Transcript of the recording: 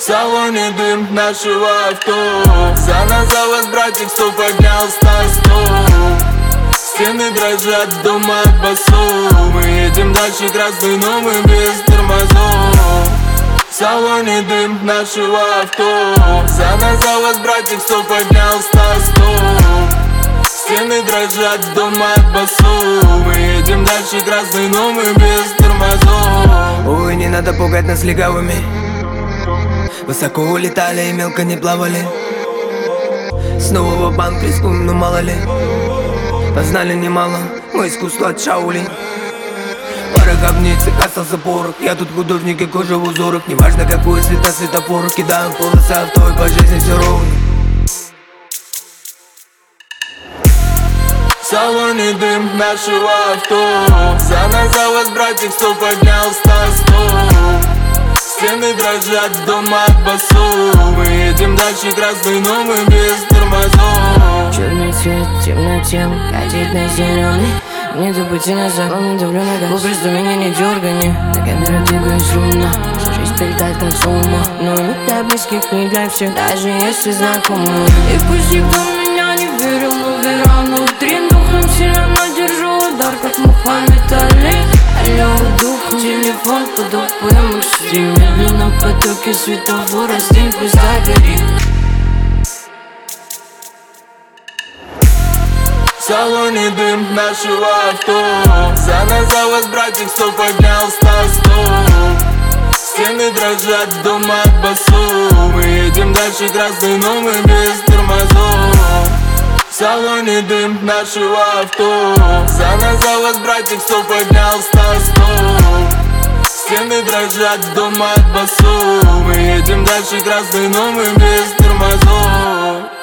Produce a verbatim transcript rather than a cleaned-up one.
салоне дым нашего авто. За нас, за вас, братик, сто поднял старт-стоп. Стены дрожат, дома от басов. Мы едем дальше красный, но мы без тормозов. В салоне дым нашего авто. За нас, за вас, братик, сто поднял старт-стоп. Стены дрожат, дома от басов. Мы едем дальше красный, но мы без тормозов. Увы, не надо пугать нас легавыми. Высоко улетали и мелко не плавали. Снова в банк рискуем, но мало ли. Познали немало, мы искусство от Шаолинь. Пара говниц и остался порох. Я тут художник и кожа в узорах. Неважно какой цвет на светофорах. Кидаем полосы авто и по жизни все ровно. В салоне дым нашего авто. За нас, за вас, братик, сто поднял старт-стоп. Стены дрожат, дома от басов. Мы едем дальше красный, но мы без тормозов. Черный цвет, темнотем, катит на зеленый. Не забудьте назад, он не давлю на газ. Просто меня не дергай, на камеру двигаюсь ровно. Жизнь прилетает к концу ума. Но не для близких, не для всех, даже если знакомы. И пусть никто в меня не верил, но вера внутри. Духом сильно держу удар, как Мухаммед Али. Алло, дух, телефон под ОПМ шли. Медленно в потоке светофора, стиль пусть горит. В салоне дым нашего авто. За нас, за вас, братик, сто поднял старт-стоп. Стены дрожат, дома от басов. Мы едем дальше красный, но мы без тормозов. В салоне дым нашего авто. За нас, за вас, братик, сто поднял старт-стоп. Стены дрожат, дома от басов. Мы едем дальше красный, но мы без тормозов.